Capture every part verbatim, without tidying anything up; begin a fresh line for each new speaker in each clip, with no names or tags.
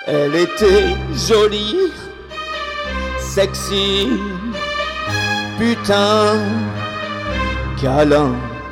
Elle était jolie, sexy, putain, câlin,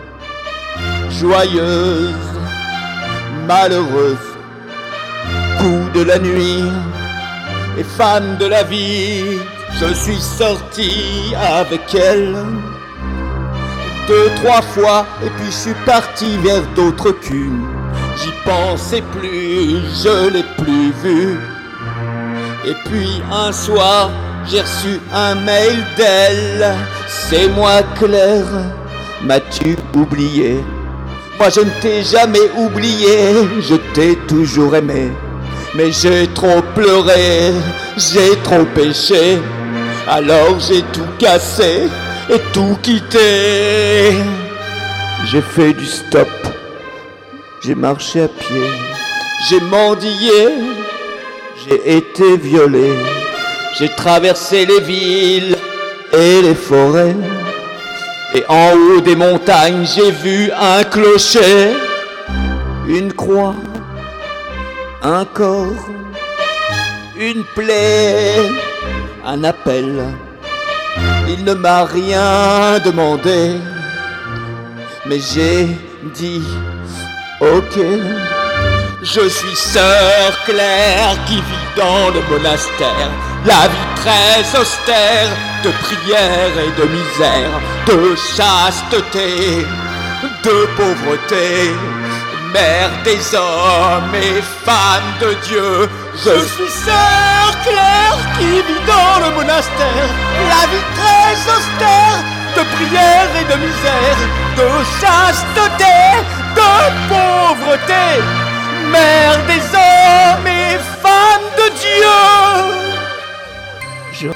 joyeuse, malheureuse, coup de la nuit et femme de la vie. Je suis sorti avec elle deux, trois fois et puis je suis parti vers d'autres culs. J'y pensais plus, je l'ai plus vue. Et puis un soir, j'ai reçu un mail d'elle. C'est moi Claire, m'as-tu oublié? Moi je ne t'ai jamais oublié, je t'ai toujours aimé. Mais j'ai trop pleuré, j'ai trop péché. Alors j'ai tout cassé et tout quitté. J'ai fait du stop, j'ai marché à pied, j'ai mendié, j'ai été violé. J'ai traversé les villes et les forêts. Et en haut des montagnes, j'ai vu un clocher, une croix, un corps, une plaie, un appel. Il ne m'a rien demandé, mais j'ai dit ok. Je suis sœur Claire qui vit dans le monastère, la vie très austère de prière et de misère, de chasteté, de pauvreté, mère des hommes et femme de Dieu. Je suis sœur Claire qui vit dans le monastère, la vie très austère de prière et de misère, de chasteté, de pauvreté, mère des hommes et femme de Dieu. Je...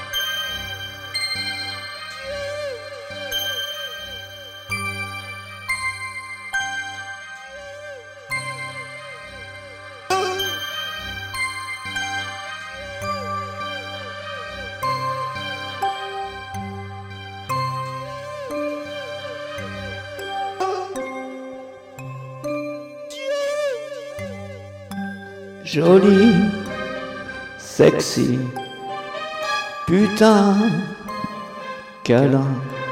Jolie, sexy, putain, câlin,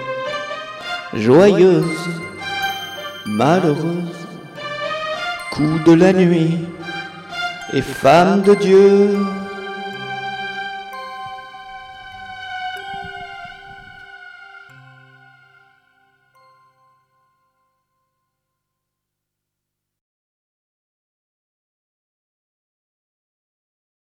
joyeuse, malheureuse, coup de la nuit et femme de Dieu.